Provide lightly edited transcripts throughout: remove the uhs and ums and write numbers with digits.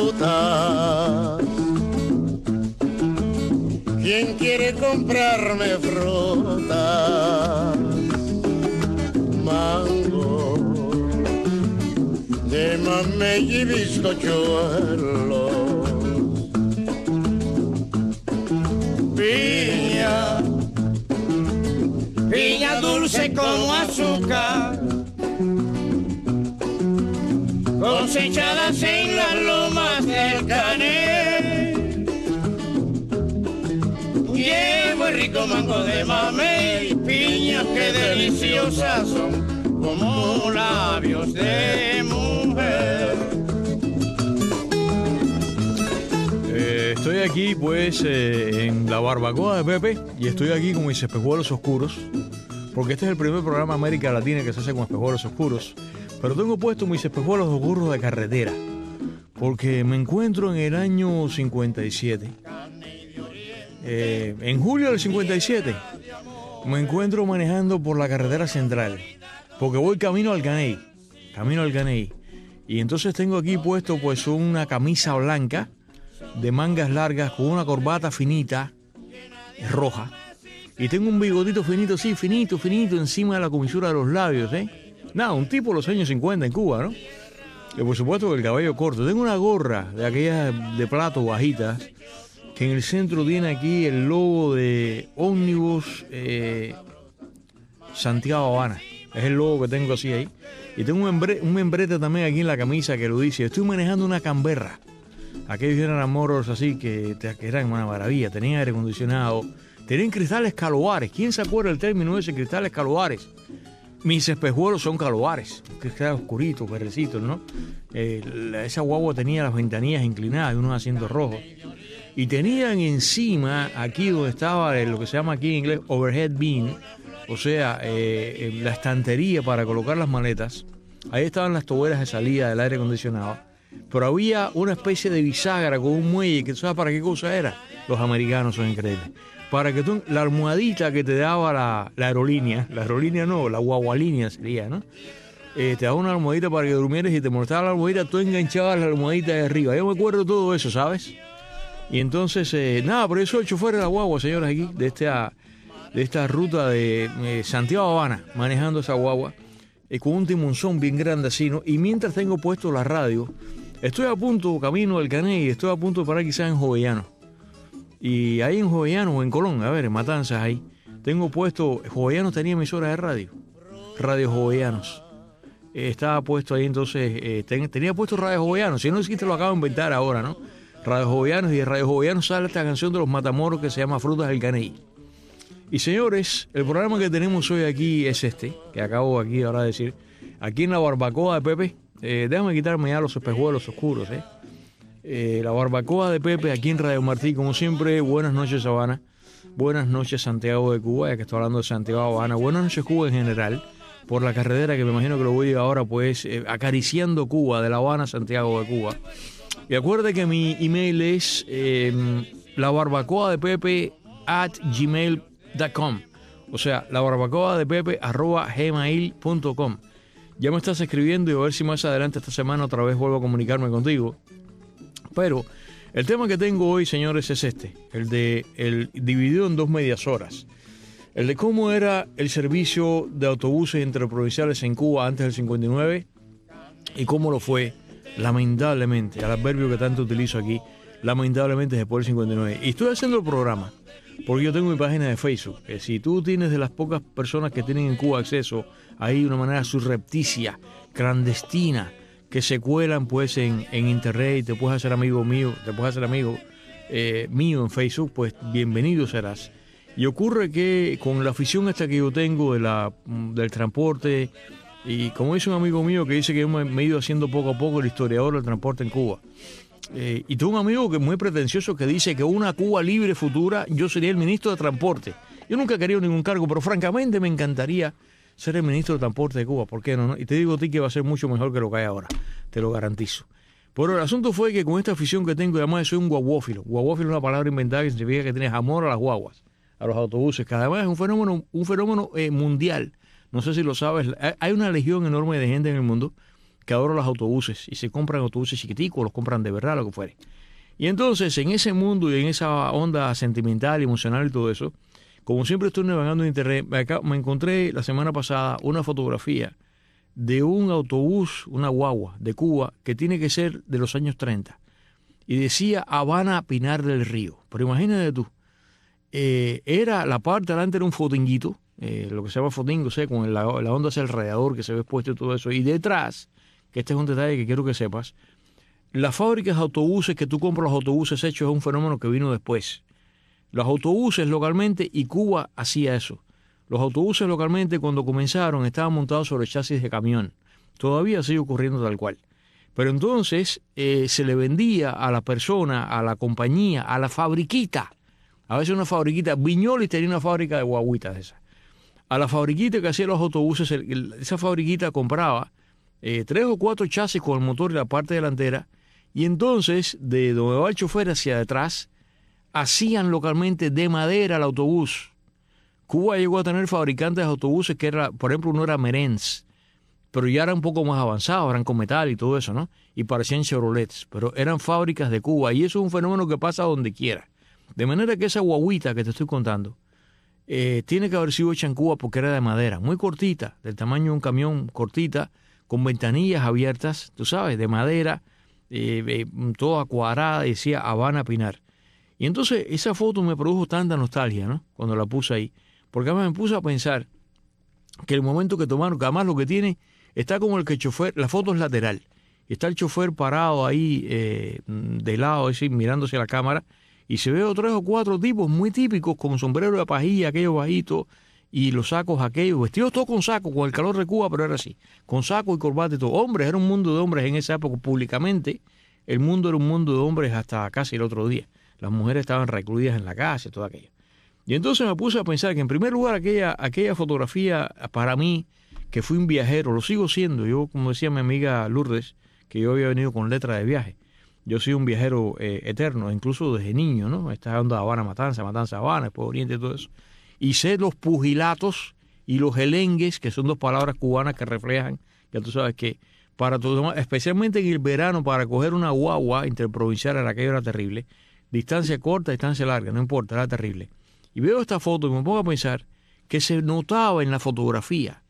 fruta. ¿Quién quiere comprarme fruta? Mango, de mamey y bizcochuelo. Piña, piña dulce como azúcar, cosechadas en las lomas del Caney. Llevo el rico mango de mamey, piñas que deliciosas son como labios de mujer. Estoy aquí pues en la barbacoa de Pepe y estoy aquí con mis espejuelos oscuros, porque este es el primer programa de América Latina que se hace con espejuelos oscuros. Pero tengo puesto mis espejuelos oscuros de carretera, porque me encuentro en el año 57. En julio del 57 me encuentro manejando por la carretera central, porque voy camino al Caney. Y entonces tengo aquí puesto pues una camisa blanca de mangas largas con una corbata finita, roja. Y tengo un bigotito finito, sí, finito, encima de la comisura de los labios, Nada, un tipo de los años 50 en Cuba, ¿no? Y por supuesto que el cabello corto. Tengo una gorra de aquellas de plato bajitas, que en el centro tiene aquí el logo de Ómnibus Santiago Habana. Es el logo que tengo así ahí. Y tengo un membrete también aquí en la camisa que lo dice. Estoy manejando una Canberra. Aquellos eran moros así que eran una maravilla. Tenían aire acondicionado. Tenían cristales caloares. ¿Quién se acuerda del término ese, cristales caloares? Mis espejuelos son caloares. Cristales oscuritos, verdecitos, ¿no? Esa guagua tenía las ventanillas inclinadas y unos asientos rojos. Y tenían encima, aquí donde estaba lo que se llama aquí en inglés overhead bin, o sea, la estantería para colocar las maletas. Ahí estaban las toberas de salida del aire acondicionado. Pero había una especie de bisagra con un muelle que tú sabes para qué cosa era. Los americanos son increíbles. Para que tú, la almohadita que te daba la aerolínea no, la guagualínea sería, ¿no? Te daba una almohadita para que durmieras y te molestaba la almohadita, tú enganchabas la almohadita de arriba. Yo me acuerdo de todo eso, ¿sabes? Y entonces, nada, pero yo soy el chofer de la guagua, señores, aquí, de esta ruta de Santiago Habana, manejando esa guagua, con un timonzón bien grande así, ¿no? Y mientras tengo puesto la radio, estoy a punto, camino del Caney, estoy a punto de parar quizás en Jovellanos. Y ahí en Jovellanos o en Colón, a ver, en Matanzas ahí, tengo puesto, Jovellanos tenía emisora de radio, Radio Jovellanos. Estaba puesto ahí entonces, tenía puesto Radio Jovellanos, si no existe lo acabo de inventar ahora, ¿no? Radio Jovellanos, y de Radio Jovellanos sale esta canción de los Matamoros que se llama Frutas del Caney. Y señores, el programa que tenemos hoy aquí es este, que acabo aquí ahora de decir, aquí en la barbacoa de Pepe. Déjame quitarme ya los espejuelos oscuros, la barbacoa de Pepe aquí en Radio Martí, como siempre. Buenas noches, Habana. Buenas noches, Santiago de Cuba, ya que estoy hablando de Santiago Habana. Buenas noches, Cuba en general, por la carretera que me imagino que lo voy ahora, pues, acariciando Cuba, de La Habana a Santiago de Cuba. Y acuerde que mi email es labarbacoadepepe@gmail.com. O sea, labarbacoadepepe@gmail.com. Ya me estás escribiendo y a ver si más adelante esta semana otra vez vuelvo a comunicarme contigo. Pero el tema que tengo hoy, señores, es el dividido en dos medias horas. El de cómo era el servicio de autobuses interprovinciales en Cuba antes del 59 y cómo lo fue, lamentablemente, al adverbio que tanto utilizo aquí, lamentablemente después del 59. Y estoy haciendo el programa porque yo tengo mi página de Facebook. Si tú tienes de las pocas personas que tienen en Cuba acceso ahí de una manera surrepticia, clandestina, que se cuelan pues en internet y te puedes hacer amigo mío, mío en Facebook, pues bienvenido serás. Y ocurre que con la afición esta que yo tengo del transporte, y como dice un amigo mío que dice que yo me he ido haciendo poco a poco el historiador del transporte en Cuba, y tengo un amigo que es muy pretencioso que dice que una Cuba libre futura yo sería el ministro de Transporte. Yo nunca he querido ningún cargo, pero francamente me encantaría ser el ministro de Transporte de Cuba. ¿Por qué no? Y te digo a ti que va a ser mucho mejor que lo que hay ahora, te lo garantizo. Pero el asunto fue que con esta afición que tengo, además soy un guaguófilo. Guaguófilo es una palabra inventada que significa que tienes amor a las guaguas, a los autobuses, que además es un fenómeno mundial. No sé si lo sabes, hay una legión enorme de gente en el mundo que adoro los autobuses y se compran autobuses chiquiticos, los compran de verdad, lo que fuere. Y entonces, en ese mundo y en esa onda sentimental, emocional y todo eso, como siempre estoy navegando en internet, me encontré la semana pasada una fotografía de un autobús, una guagua de Cuba, que tiene que ser de los años 30. Y decía Habana Pinar del Río. Pero imagínate tú, era la parte delante era un fotinguito, lo que se llama fotingo, o sea, con la onda hacia el radiador que se ve expuesto y todo eso. Y detrás, que este es un detalle que quiero que sepas, las fábricas de autobuses que tú compras, los autobuses hechos, es un fenómeno que vino después. Los autobuses localmente, y Cuba hacía eso. Los autobuses localmente cuando comenzaron estaban montados sobre chasis de camión. Todavía sigue ocurriendo tal cual. Pero entonces se le vendía a la persona, a la compañía, a la fabriquita. A veces una fabriquita, Viñolis tenía una fábrica de guaguitas de esas. A la fabriquita que hacía los autobuses, esa fabriquita compraba 3 o 4 chasis con el motor y la parte delantera. Y entonces, de donde va el chofer hacia detrás, hacían localmente de madera el autobús. Cuba llegó a tener fabricantes de autobuses que era, por ejemplo, uno era Merens, pero ya era un poco más avanzado, eran con metal y todo eso, ¿no? Y parecían Chevrolets, pero eran fábricas de Cuba, y eso es un fenómeno que pasa donde quiera. De manera que esa guaguita que te estoy contando tiene que haber sido hecha en Cuba porque era de madera, muy cortita, del tamaño de un camión, cortita, con ventanillas abiertas, tú sabes, de madera, toda cuadrada, decía Habana Pinar. Y entonces esa foto me produjo tanta nostalgia, ¿no? Cuando la puse ahí, porque además me puse a pensar que el momento que tomaron, que además lo que tiene, está como el que el chofer, la foto es lateral, está el chofer parado ahí de lado, así, mirándose a la cámara, y se ve 3 o 4 tipos muy típicos, con sombrero de pajilla, aquellos bajitos, y los sacos aquellos, vestidos todos con saco, con el calor de Cuba, pero era así, con saco y corbata y todo. Hombres, era un mundo de hombres en esa época, públicamente, el mundo era un mundo de hombres hasta casi el otro día. Las mujeres estaban recluidas en la casa y todo aquello. Y entonces me puse a pensar que en primer lugar aquella fotografía para mí, que fui un viajero, lo sigo siendo. Yo, como decía mi amiga Lourdes, que yo había venido con letra de viaje. Yo soy un viajero eterno, incluso desde niño, ¿no? Esta onda de Habana, Matanza, Habana, después Oriente y todo eso. Y sé los pugilatos y los gelengues, que son 2 palabras cubanas que reflejan, ya tú sabes que para todo, especialmente en el verano, para coger una guagua interprovincial, aquello era terrible. Distancia corta, distancia larga, no importa, era terrible. Y veo esta foto y me pongo a pensar que se notaba en la fotografía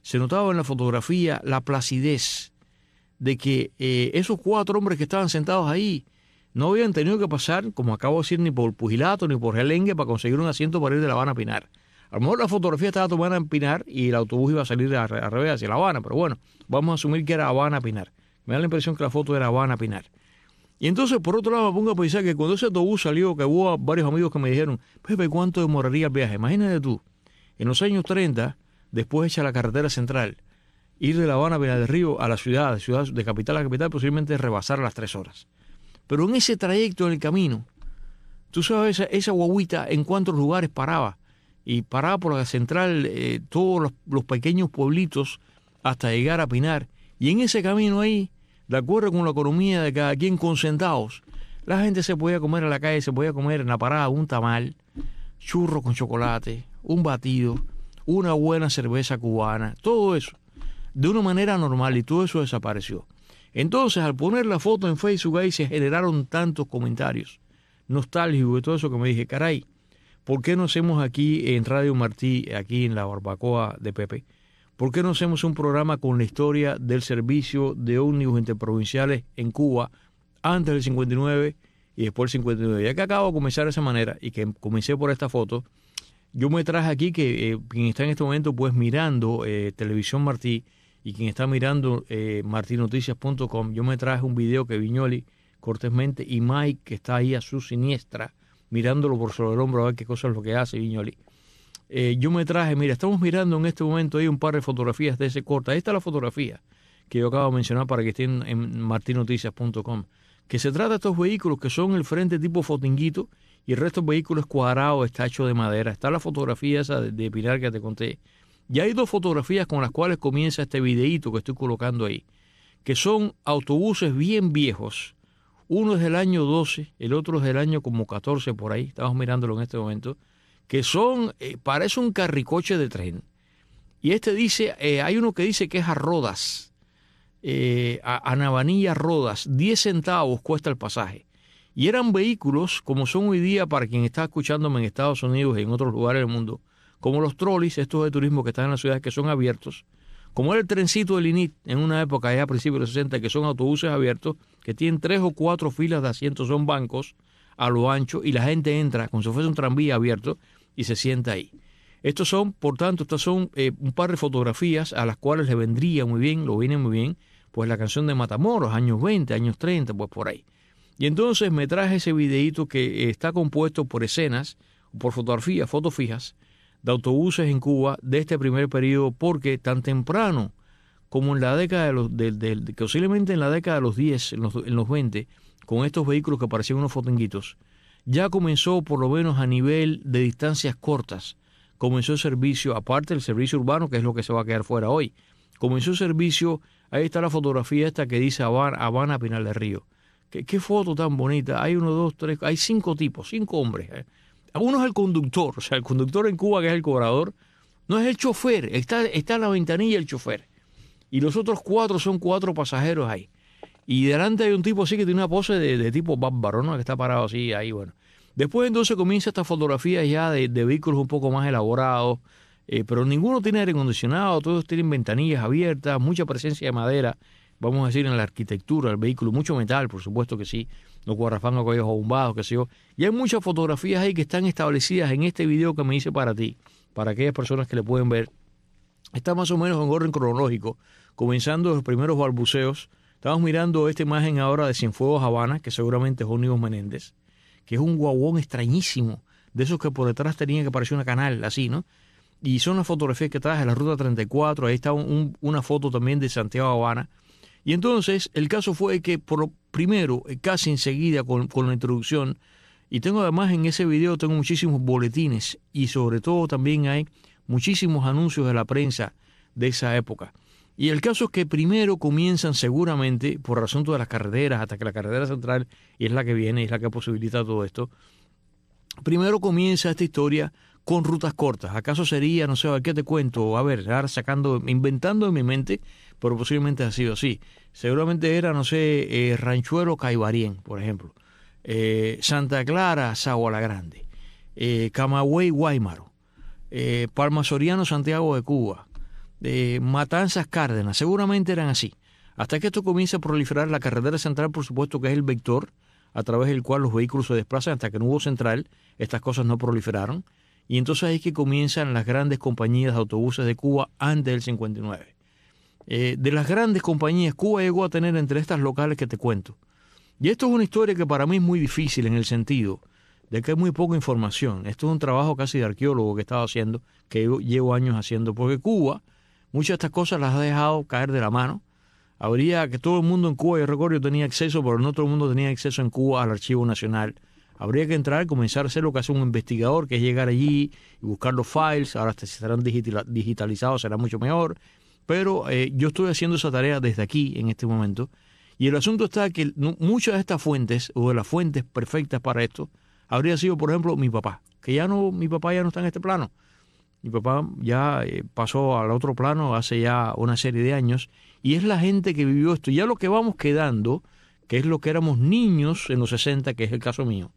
la placidez de que esos 4 hombres que estaban sentados ahí no habían tenido que pasar, como acabo de decir, ni por pugilato ni por gelengue para conseguir un asiento para ir de La Habana a Pinar. A lo mejor la fotografía estaba tomada en Pinar y el autobús iba a salir al revés hacia La Habana, pero bueno, vamos a asumir que era Habana a Pinar. Me da la impresión que la foto era Habana a Pinar. Y entonces, por otro lado, me pongo a pensar que cuando ese autobús salió, que hubo varios amigos que me dijeron, Pepe, ¿cuánto demoraría el viaje? Imagínate tú, en los años 30, después hecha la carretera central, ir de La Habana a Pinar del Río a la ciudad de capital a capital, posiblemente rebasar las 3 horas. Pero en ese trayecto en el camino, tú sabes, esa guaguita en cuántos lugares paraba. Y paraba por la central todos los pequeños pueblitos hasta llegar a Pinar. Y en ese camino ahí, de acuerdo con la economía de cada quien, con centavos, la gente se podía comer en la calle, se podía comer en la parada un tamal, churro con chocolate, un batido, una buena cerveza cubana, todo eso, de una manera normal, y todo eso desapareció. Entonces, al poner la foto en Facebook ahí se generaron tantos comentarios nostálgicos y todo eso que me dije, caray, ¿por qué no hacemos aquí en Radio Martí, aquí en la barbacoa de Pepe? ¿Por qué no hacemos un programa con la historia del servicio de ómnibus interprovinciales en Cuba antes del 59 y después del 59? Ya que acabo de comenzar de esa manera y que comencé por esta foto, yo me traje aquí que quien está en este momento pues mirando Televisión Martí y quien está mirando martinoticias.com, yo me traje un video que Viñolis cortésmente y Mike, que está ahí a su siniestra, mirándolo por sobre el hombro a ver qué cosa es lo que hace Viñolis. Yo me traje, mira, estamos mirando en este momento ahí un par de fotografías de ese corte. Ahí está la fotografía que yo acabo de mencionar para que estén en martinoticias.com. Que se trata de estos vehículos que son el frente tipo fotinguito y el resto del vehículo es cuadrado, está hecho de madera. Está la fotografía esa de Pinar que te conté. Y hay 2 fotografías con las cuales comienza este videíto que estoy colocando ahí, que son autobuses bien viejos. Uno es del año 12, el otro es del año como 14 por ahí, estamos mirándolo en este momento, que son, parece un carricoche de tren. Y este dice, hay uno que dice que es a rodas. a Navanilla Rodas, 10 centavos cuesta el pasaje. Y eran vehículos como son hoy día, para quien está escuchándome en Estados Unidos y en otros lugares del mundo, como los trolleys, estos de turismo que están en las ciudades, que son abiertos, como era el trencito del INIT en una época allá a principios de los 60, que son autobuses abiertos, que tienen 3 o 4 filas de asientos, son bancos a lo ancho, y la gente entra como si fuese un tranvía abierto y se sienta ahí. Estos son, por tanto, un par de fotografías a las cuales le vendría muy bien, lo viene muy bien, pues la canción de Matamoros, años 20, años 30, pues por ahí. Y entonces me traje ese videíto que está compuesto por escenas, por fotografías, fotos fijas, de autobuses en Cuba de este primer periodo, porque tan temprano como en la década que posiblemente en la década de los 10, en los 20, con estos vehículos que parecían unos fotenguitos, ya comenzó, por lo menos a nivel de distancias cortas, comenzó el servicio, aparte del servicio urbano, que es lo que se va a quedar fuera hoy, comenzó el servicio. Ahí está la fotografía esta que dice Habana, Pinal del Río. ¿Qué foto tan bonita? Hay 1, 2, 3, hay 5 tipos, 5 hombres. Uno es el conductor, o sea, el conductor en Cuba, que es el cobrador, no es el chofer, está en la ventanilla el chofer. Y los otros 4 son 4 pasajeros ahí. Y delante hay un tipo así que tiene una pose de tipo bárbaro, ¿no? Que está parado así, ahí, bueno. Después entonces comienza esta fotografía ya de vehículos un poco más elaborados, pero ninguno tiene aire acondicionado, todos tienen ventanillas abiertas, mucha presencia de madera, vamos a decir, en la arquitectura del vehículo, mucho metal, por supuesto que sí, los guarrafangos, cuellos bombados, qué sé yo. Y hay muchas fotografías ahí que están establecidas en este video que me hice para ti, para aquellas personas que le pueden ver. Está más o menos en orden cronológico, comenzando los primeros balbuceos. Estamos mirando esta imagen ahora de Cienfuegos Habana, que seguramente es Ómnibus Menéndez, que es un guaguón extrañísimo, de esos que por detrás tenía que parecer una canal, así, ¿no? Y son las fotografías que traje de la Ruta 34, ahí está una foto también de Santiago Habana. Y entonces el caso fue que primero, casi enseguida con la introducción, y tengo además en ese video tengo muchísimos boletines y sobre todo también hay muchísimos anuncios de la prensa de esa época. Y el caso es que primero comienzan seguramente por el asunto de las carreteras, hasta que la carretera central, y es la que viene, es la que posibilita todo esto. Primero comienza esta historia con rutas cortas. ¿Acaso sería, no sé, a ver qué te cuento? A ver, ahora inventando en mi mente, pero posiblemente ha sido así. Seguramente era, no sé, Ranchuelo Caibarien, por ejemplo. Santa Clara, Sagua la Grande. Camagüey, Guaymaro. Palma Soriano, Santiago de Cuba. Matanzas, Cárdenas. Seguramente eran así. Hasta que esto comienza a proliferar la carretera central, por supuesto, que es el vector a través del cual los vehículos se desplazan. Hasta que no hubo central, estas cosas no proliferaron. Y entonces ahí es que comienzan las grandes compañías de autobuses de Cuba antes del 59. De las grandes compañías, Cuba llegó a tener entre estas locales que te cuento. Y esto es una historia que para mí es muy difícil en el sentido de que hay muy poca información. Esto es un trabajo casi de arqueólogo que he estado haciendo, que llevo años haciendo, porque Cuba, muchas de estas cosas las ha dejado caer de la mano. Habría que todo el mundo en Cuba, yo recuerdo, yo tenía acceso, pero no todo el mundo tenía acceso en Cuba al Archivo Nacional. Habría que entrar, comenzar a hacer lo que hace un investigador, que es llegar allí y buscar los files. Ahora si estarán digitalizados, será mucho mejor. Pero yo estoy haciendo esa tarea desde aquí, en este momento. Y el asunto está que muchas de estas fuentes, o de las fuentes perfectas para esto, habría sido, por ejemplo, mi papá. Mi papá ya no está en este plano. Mi papá ya pasó al otro plano hace ya una serie de años. Y es la gente que vivió esto. Ya lo que vamos quedando, que es lo que éramos niños en los 60, que es el caso mío.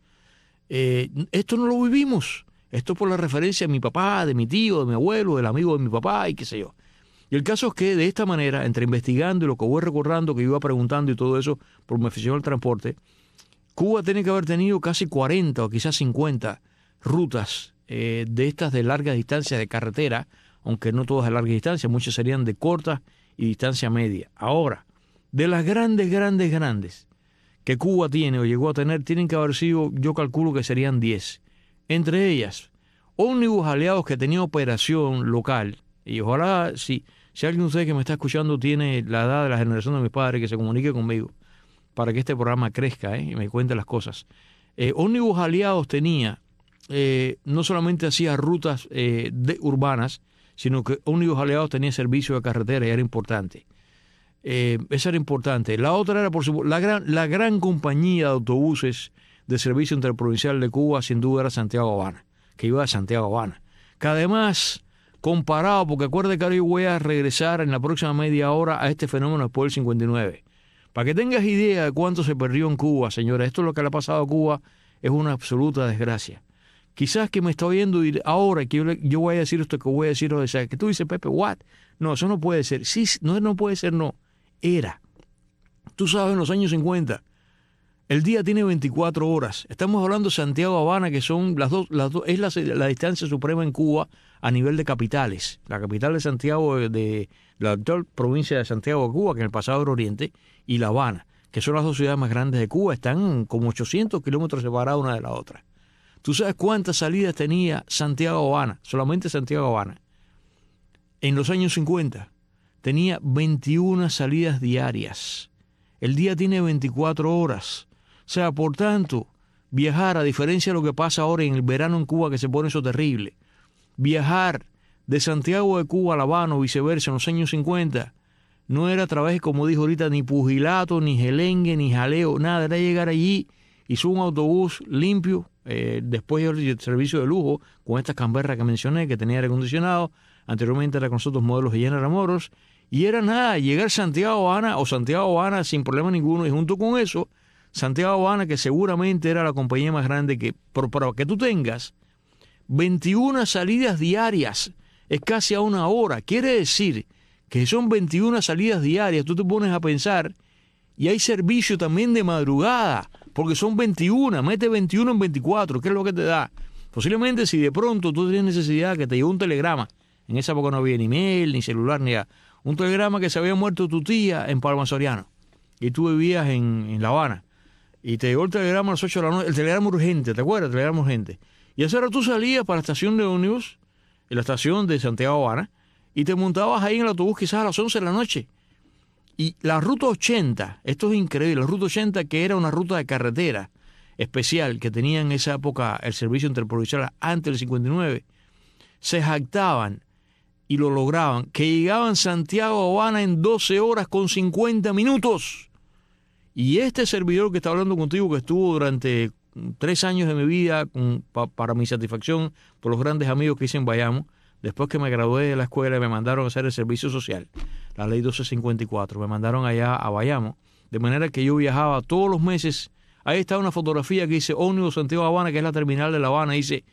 Esto no lo vivimos. Esto por la referencia de mi papá, de mi tío, de mi abuelo, del amigo de mi papá y qué sé yo. Y el caso es que de esta manera, entre investigando y lo que voy recordando, que iba preguntando y todo eso, por mi afición al transporte, Cuba tiene que haber tenido casi 40 o quizás 50 rutas de estas de larga distancia de carretera, aunque no todas de larga distancia, muchas serían de corta y distancia media. Ahora, de las grandes que Cuba tiene o llegó a tener, tienen que haber sido, yo calculo que serían 10. Entre ellas, ómnibus aliados que tenía operación local, y ojalá, si alguien de ustedes que me está escuchando tiene la edad de la generación de mis padres, que se comunique conmigo, para que este programa crezca y me cuente las cosas. Ómnibus aliados tenía, no solamente hacía rutas urbanas, sino que ómnibus aliados tenía servicio de carretera y era importante. Esa era importante. La otra era, por supuesto, la gran compañía de autobuses de servicio interprovincial de Cuba, sin duda era Santiago Habana, que iba a Santiago Habana, que además comparado, porque acuérdate que ahora yo voy a regresar en la próxima media hora a este fenómeno después del 59. Para que tengas idea de cuánto se perdió en Cuba, señora, esto es lo que le ha pasado a Cuba, es una absoluta desgracia. Quizás que me está oyendo ahora que yo voy a decir esto que voy a decir, o sea, que tú dices, Pepe, what? No, eso no puede ser. Sí, no puede ser, no. Era. Tú sabes, en los años 50, el día tiene 24 horas. Estamos hablando de Santiago-Habana, que son las dos, es la distancia suprema en Cuba a nivel de capitales. La capital de Santiago, de la actual provincia de Santiago de Cuba, que en el pasado era Oriente, y La Habana, que son las dos ciudades más grandes de Cuba, están como 800 kilómetros separadas una de la otra. ¿Tú sabes cuántas salidas tenía Santiago-Habana? Solamente Santiago-Habana. En los años 50 tenía 21 salidas diarias. El día tiene 24 horas. O sea, por tanto, viajar, a diferencia de lo que pasa ahora en el verano en Cuba, que se pone eso terrible, viajar de Santiago de Cuba a La Habana o viceversa en los años 50, no era a través, como dijo ahorita, ni pugilato, ni gelengue, ni jaleo, nada. Era llegar allí y subir un autobús limpio, después el servicio de lujo, con estas camberras que mencioné, que tenía aire acondicionado. Anteriormente era con nosotros modelos de General Motors. Y era nada, llegar a Santiago-Habana o Santiago-Habana sin problema ninguno. Y junto con eso, Santiago-Habana, que seguramente era la compañía más grande que, para que tú tengas 21 salidas diarias, es casi a una hora. Quiere decir que son 21 salidas diarias. Tú te pones a pensar, y hay servicio también de madrugada, porque son 21, mete 21 en 24, ¿qué es lo que te da? Posiblemente si de pronto tú tienes necesidad que te llegue un telegrama, en esa época no había ni mail, ni celular, ni nada, un telegrama que se había muerto tu tía en Palma Soriano, y tú vivías en La Habana, y te llegó el telegrama a las 8 de la noche, el telegrama urgente, ¿te acuerdas? El telegrama urgente. Y a esa hora tú salías para la estación de ómnibus, en la estación de Santiago-Habana, y te montabas ahí en el autobús quizás a las 11 de la noche. Y la Ruta 80, esto es increíble, la Ruta 80, que era una ruta de carretera especial que tenía en esa época el servicio interprovincial antes del 59, se jactaban y lo lograban, que llegaban Santiago-Habana en 12 horas con 50 minutos. Y este servidor que está hablando contigo, que estuvo durante 3 años de mi vida, para mi satisfacción, por los grandes amigos que hice en Bayamo, después que me gradué de la escuela me mandaron a hacer el servicio social, la ley 1254, me mandaron allá a Bayamo, de manera que yo viajaba todos los meses. Ahí está una fotografía que dice ómnibus Santiago-Habana, que es la terminal de La Habana, dice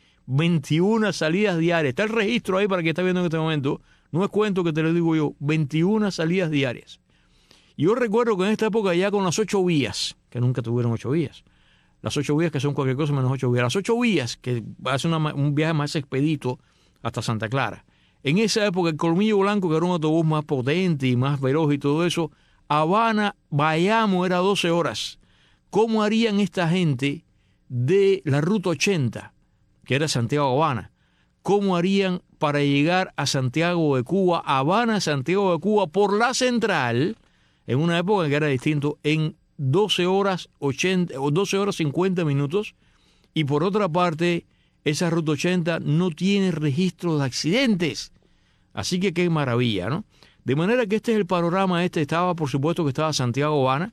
21 salidas diarias. Está el registro ahí para que está viendo en este momento, no es cuento que te lo digo yo, 21 salidas diarias. Y yo recuerdo que en esta época ya con las 8 vías, que nunca tuvieron 8 vías, las 8 vías que son cualquier cosa menos 8 vías, las 8 vías que hace un viaje más expedito hasta Santa Clara. En esa época el Colmillo Blanco, que era un autobús más potente y más veloz y todo eso, Habana, Bayamo era 12 horas. ¿Cómo harían esta gente de la Ruta 80, que era Santiago-Habana? ¿Cómo harían para llegar a Santiago de Cuba, Habana, Santiago de Cuba, por la central, en una época que era distinto, en 12 horas 80 o 12 horas 50 minutos? Y por otra parte, esa Ruta 80 no tiene registro de accidentes. Así que qué maravilla, ¿no? De manera que este es el panorama. Estaba, por supuesto, que estaba Santiago-Habana,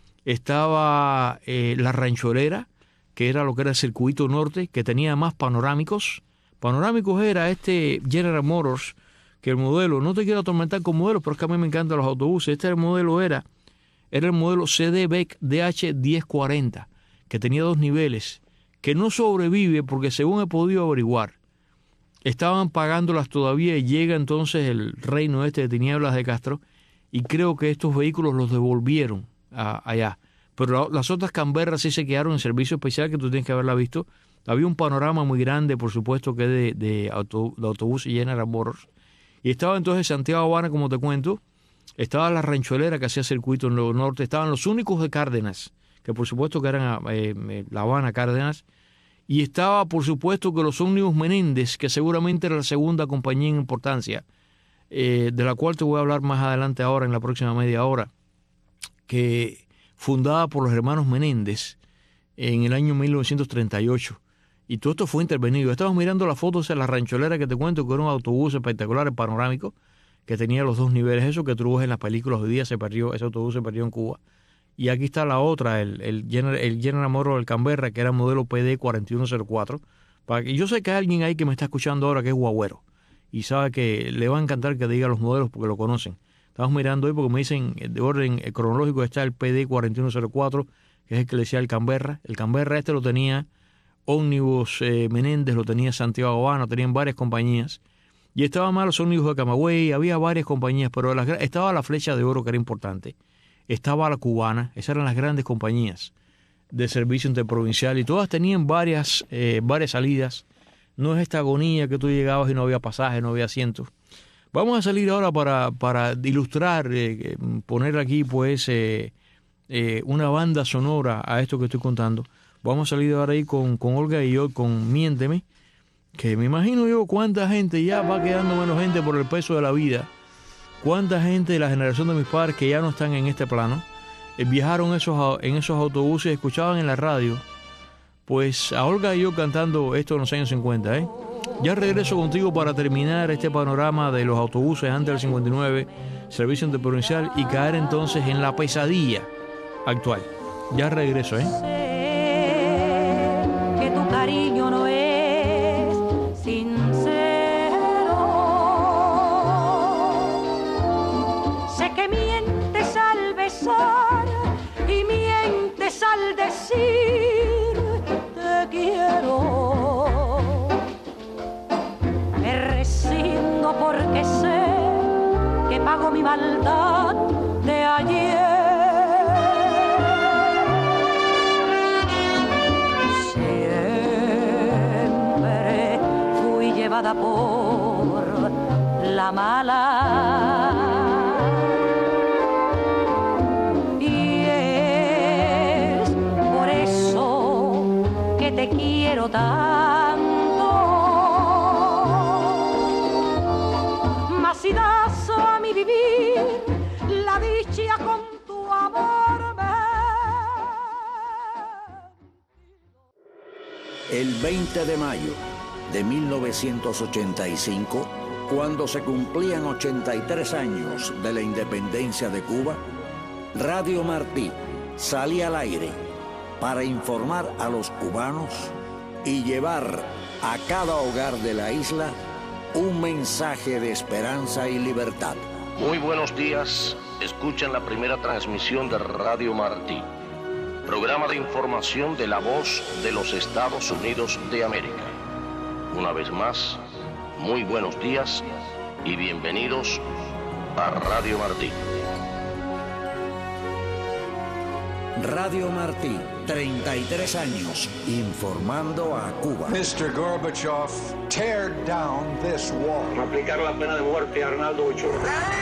estaba la Rancholera, que era lo que era el circuito norte, que tenía más panorámicos. Panorámicos era este General Motors, que el modelo, no te quiero atormentar con modelos, pero es que a mí me encantan los autobuses. Este modelo era el modelo CD-BEC DH1040, que tenía 2 niveles, que no sobrevive porque, según he podido averiguar, estaban pagándolas todavía y llega entonces el reino de Tinieblas de Castro, y creo que estos vehículos los devolvieron allá. Pero las otras camberras sí se quedaron en servicio especial, que tú tienes que haberla visto. Había un panorama muy grande, por supuesto, que de autobús y General Motors. Y estaba entonces Santiago-Habana, como te cuento. Estaba la Rancholera, que hacía circuito en lo norte. Estaban los únicos de Cárdenas, que por supuesto que eran La Habana, Cárdenas. Y estaba, por supuesto, que los ómnibus Menéndez, que seguramente era la segunda compañía en importancia, de la cual te voy a hablar más adelante ahora, en la próxima media hora, que fundada por los hermanos Menéndez en el año 1938. Y todo esto fue intervenido. Estamos mirando las fotos de la Rancholera, que te cuento que era un autobús espectacular, panorámico, que tenía los 2 niveles. Eso que tú ves en las películas hoy día, ese autobús se perdió en Cuba. Y aquí está la otra, el General Motors del Canberra, que era modelo PD 4104. Yo sé que hay alguien ahí que me está escuchando ahora que es guagüero y sabe que le va a encantar que diga los modelos porque lo conocen. Estamos mirando hoy porque me dicen de orden cronológico está el PD 4104, que es el que le decía el Canberra. El Canberra este lo tenía Ómnibus Menéndez, lo tenía Santiago Habana, tenían varias compañías. Y estaban más los ómnibus de Camagüey, había varias compañías, pero estaba la Flecha de Oro, que era importante. Estaba la Cubana, esas eran las grandes compañías de servicio interprovincial y todas tenían varias salidas. No es esta agonía que tú llegabas y no había pasaje, no había asientos. Vamos a salir ahora para ilustrar, poner aquí pues una banda sonora a esto que estoy contando. Vamos a salir ahora ahí con Olga y yo, con Miénteme, que me imagino yo cuánta gente ya va quedando menos gente por el peso de la vida. Cuánta gente de la generación de mis padres que ya no están en este plano, viajaron en esos autobuses, escuchaban en la radio, pues a Olga y yo cantando esto en los años 50, Ya regreso contigo para terminar este panorama de los autobuses antes del 59, servicio interprovincial, y caer entonces en la pesadilla actual. Ya regreso, Sé que tu cariño no es sincero. Sé que mientes al besar y mientes al decir te quiero. Me resigno porque sé que pago mi maldad de ayer. Llevada por la mala, y es por eso que te quiero tanto. Mas si das a mi vivir la dicha con tu amor, el 20 de mayo de 1985, cuando se cumplían 83 años de la independencia de Cuba, Radio Martí salía al aire para informar a los cubanos y llevar a cada hogar de la isla un mensaje de esperanza y libertad. Muy buenos días, escuchan la primera transmisión de Radio Martí, programa de información de la voz de los Estados Unidos de América. Una vez más, muy buenos días y bienvenidos a Radio Martí. Radio Martí, 33 años informando a Cuba. Mr. Gorbachev, tear down this wall. Aplicar la pena de muerte a Arnaldo Ochoa.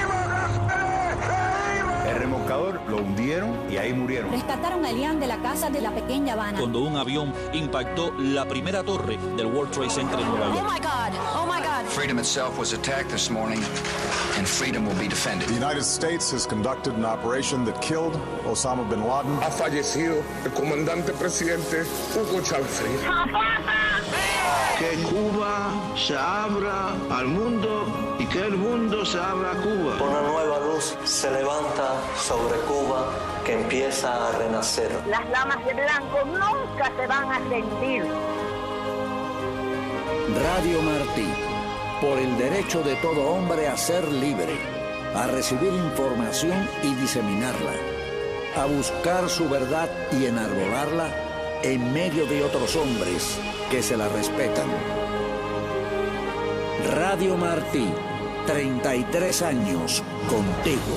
El remolcador lo hundieron y ahí murieron. Rescataron a Elian de la casa de la pequeña Habana. Cuando un avión impactó la primera torre del World Trade Center en Nueva York. Oh my God, oh my God. Freedom itself was attacked this morning, and freedom will be defended. The United States has conducted an operation that killed Osama bin Laden. Ha fallecido el comandante presidente Hugo Chávez Frías. Que Cuba se abra al mundo y que el mundo se abra a Cuba. Una nueva luz se levanta sobre Cuba que empieza a renacer. Las damas de blanco nunca se van a rendir. Radio Martí, por el derecho de todo hombre a ser libre, a recibir información y diseminarla, a buscar su verdad y enarbolarla en medio de otros hombres que se la respetan. Radio Martí, 33 años contigo.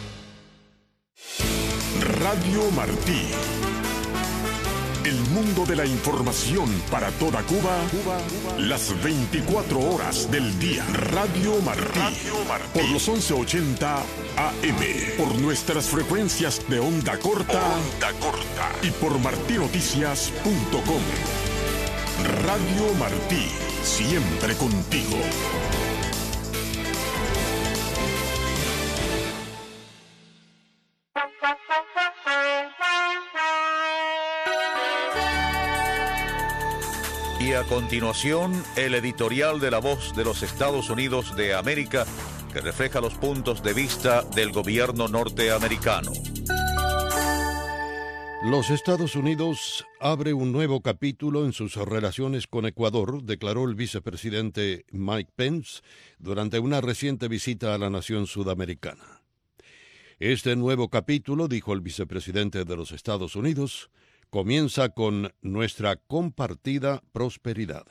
Radio Martí. El mundo de la información para toda Cuba, las 24 horas del día. Radio Martí. Por los 1180 AM. Por nuestras frecuencias de onda corta. Y por martinoticias.com. Radio Martí. Siempre contigo. Y a continuación, el editorial de La Voz de los Estados Unidos de América, que refleja los puntos de vista del gobierno norteamericano. Los Estados Unidos abre un nuevo capítulo en sus relaciones con Ecuador, declaró el vicepresidente Mike Pence durante una reciente visita a la nación sudamericana. Este nuevo capítulo, dijo el vicepresidente de los Estados Unidos, comienza con nuestra compartida prosperidad.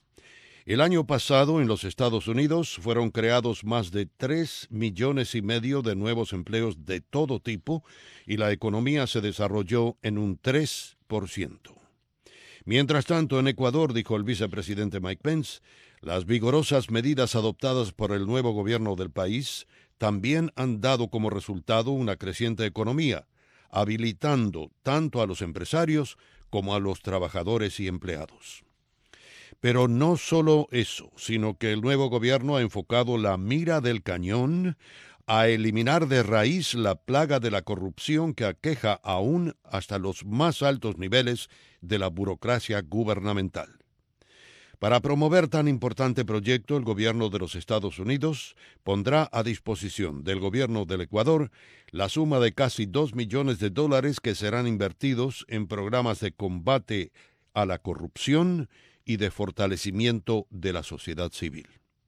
El año pasado en los Estados Unidos fueron creados más de 3,5 millones de nuevos empleos de todo tipo y la economía se desarrolló en un 3%. Mientras tanto, en Ecuador, dijo el vicepresidente Mike Pence, las vigorosas medidas adoptadas por el nuevo gobierno del país también han dado como resultado una creciente economía, habilitando tanto a los empresarios como a los trabajadores y empleados. Pero no solo eso, sino que el nuevo gobierno ha enfocado la mira del cañón a eliminar de raíz la plaga de la corrupción que aqueja aún hasta los más altos niveles de la burocracia gubernamental. Para promover tan importante proyecto, el gobierno de los Estados Unidos pondrá a disposición del gobierno del Ecuador la suma de casi $2 millones que serán invertidos en programas de combate a la corrupción y de fortalecimiento de la sociedad civil.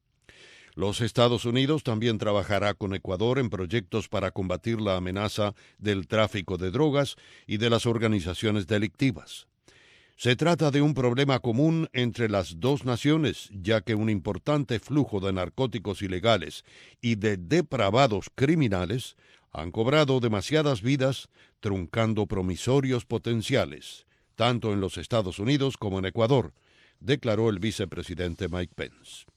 Los Estados Unidos también trabajará con Ecuador en proyectos para combatir la amenaza del tráfico de drogas y de las organizaciones delictivas. Se trata de un problema común entre las dos naciones, ya que un importante flujo de narcóticos ilegales y de depravados criminales han cobrado demasiadas vidas, truncando promisorios potenciales, tanto en los Estados Unidos como en Ecuador, declaró el vicepresidente Mike Pence.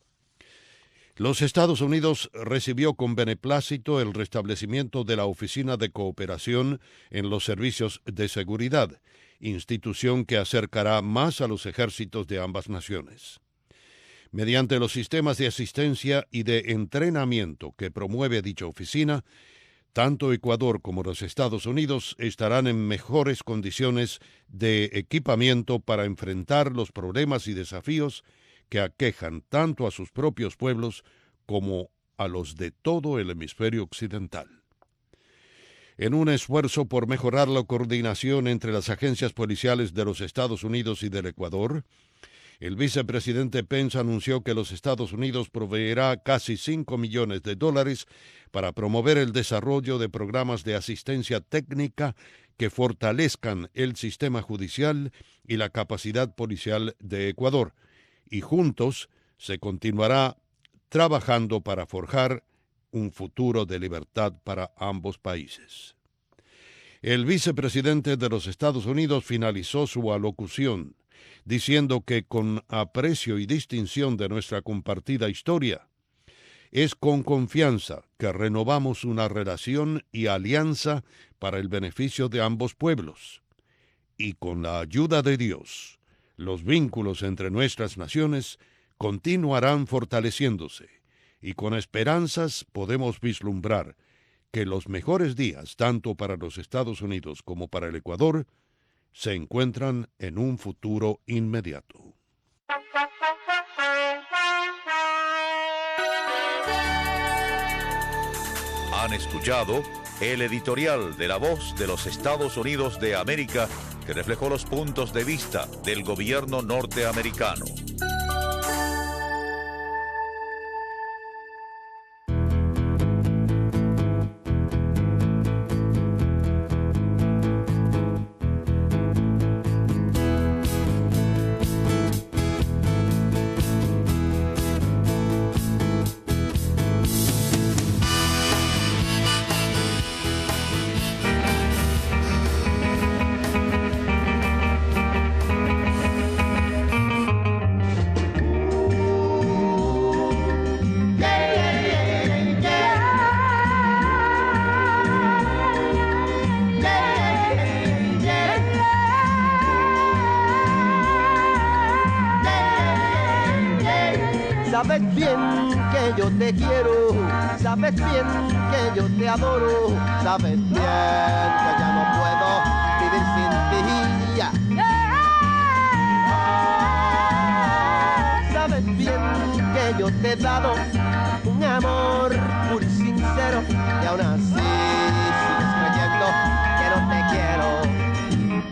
Los Estados Unidos recibió con beneplácito el restablecimiento de la Oficina de Cooperación en los Servicios de Seguridad, institución que acercará más a los ejércitos de ambas naciones. Mediante los sistemas de asistencia y de entrenamiento que promueve dicha oficina, tanto Ecuador como los Estados Unidos estarán en mejores condiciones de equipamiento para enfrentar los problemas y desafíos que aquejan tanto a sus propios pueblos como a los de todo el hemisferio occidental. En un esfuerzo por mejorar la coordinación entre las agencias policiales de los Estados Unidos y del Ecuador, el vicepresidente Pence anunció que los Estados Unidos proveerá casi $5 millones para promover el desarrollo de programas de asistencia técnica que fortalezcan el sistema judicial y la capacidad policial de Ecuador, y juntos se continuará trabajando para forjar un futuro de libertad para ambos países. El vicepresidente de los Estados Unidos finalizó su alocución diciendo que con aprecio y distinción de nuestra compartida historia, es con confianza que renovamos una relación y alianza para el beneficio de ambos pueblos, y con la ayuda de Dios, los vínculos entre nuestras naciones continuarán fortaleciéndose, y con esperanzas podemos vislumbrar que los mejores días, tanto para los Estados Unidos como para el Ecuador, se encuentran en un futuro inmediato. Han escuchado el editorial de La Voz de los Estados Unidos de América, que reflejó los puntos de vista del gobierno norteamericano. Sabes bien que yo te quiero, sabes bien que yo te adoro, sabes bien que ya no puedo vivir sin ti. Sabes bien que yo te he dado un amor puro y sincero, y aún así sigues creyendo que no te quiero.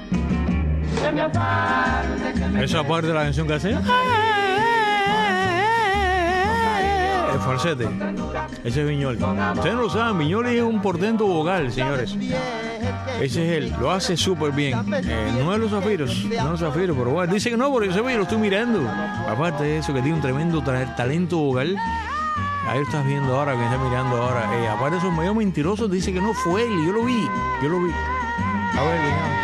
Esa parte de la canción que hace el falsete. Ese es Viñoli. Ustedes no lo saben, Viñoli es un portento vocal, señores. Ese es él, lo hace súper bien. No es los Zafiros, pero bueno, dice que no, porque yo lo estoy mirando. Aparte de eso, que tiene un tremendo talento vocal. Ahí lo estás viendo ahora, que está mirando ahora. Aparte de esos medios mentirosos, dice que no fue él, yo lo vi. A ver,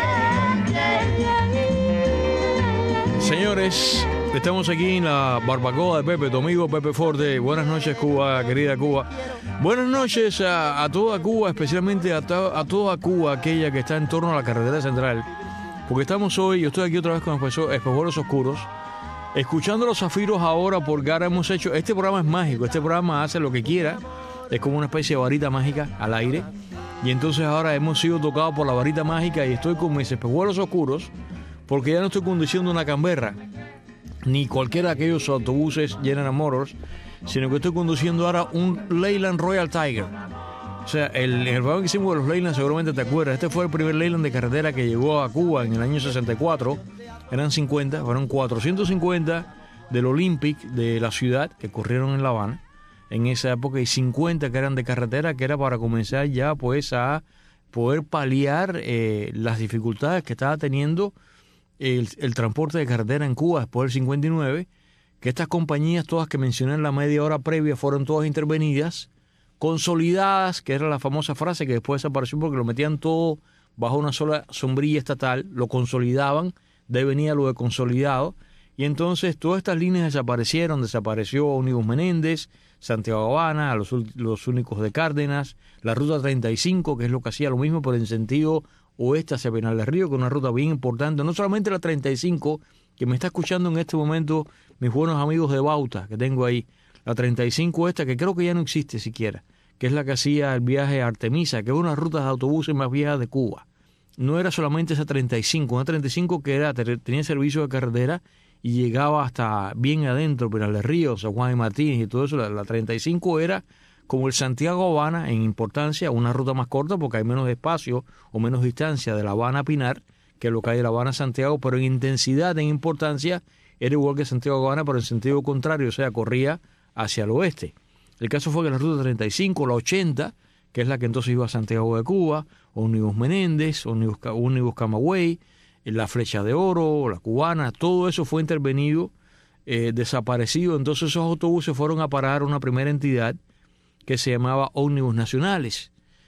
señores, estamos aquí en la barbacoa de Pepe, tu amigo Pepe Forte. Buenas noches, Cuba, querida Cuba. Buenas noches a toda Cuba, especialmente a toda Cuba, aquella que está en torno a la carretera central. Porque estamos hoy, yo estoy aquí otra vez con Espejuelos Oscuros, escuchando los Zafiros ahora, porque ahora hemos hecho, este programa es mágico, este programa hace lo que quiera, es como una especie de varita mágica al aire, y entonces ahora hemos sido tocados por la varita mágica y estoy con mis Espejuelos Oscuros, porque ya no estoy conduciendo una Canberra, ni cualquiera de aquellos autobuses General Motors, sino que estoy conduciendo ahora un Leyland Royal Tiger. O sea, el programa que hicimos de los Leyland, seguramente te acuerdas, este fue el primer Leyland de carretera que llegó a Cuba en el año 64, eran 50, fueron 450 del Olympic de la ciudad que corrieron en La Habana en esa época, y 50 que eran de carretera, que era para comenzar ya pues a poder paliar las dificultades que estaba teniendo el transporte de carretera en Cuba después del 59, que estas compañías todas que mencioné en la media hora previa fueron todas intervenidas, consolidadas, que era la famosa frase que después desapareció porque lo metían todo bajo una sola sombrilla estatal, lo consolidaban, de ahí venía lo de consolidado, y entonces todas estas líneas desaparecieron, desapareció Ómnibus Menéndez, Santiago Habana, los únicos de Cárdenas, la ruta 35, que es lo que hacía lo mismo, pero en sentido oeste hacia Penal del Río, que es una ruta bien importante, no solamente la 35, que me está escuchando en este momento mis buenos amigos de Bauta, que tengo ahí, la 35 esta, que creo que ya no existe siquiera, que es la que hacía el viaje a Artemisa, que es una de las rutas de autobuses más viejas de Cuba. No era solamente esa 35, una 35 que tenía servicio de carretera y llegaba hasta bien adentro, Penal del Río, San Juan y Martínez y todo eso. La 35 era como el Santiago Habana en importancia, una ruta más corta porque hay menos espacio o menos distancia de La Habana a Pinar que lo que hay de La Habana a Santiago, pero en intensidad, en importancia, era igual que Santiago Habana, pero en sentido contrario, o sea, corría hacia el oeste. El caso fue que la ruta 35, la 80, que es la que entonces iba a Santiago de Cuba, Ómnibus Menéndez, Ómnibus Camagüey, la Flecha de Oro, la Cubana, todo eso fue intervenido, desaparecido. Entonces esos autobuses fueron a parar a una primera entidad que se llamaba Ómnibus Nacionales.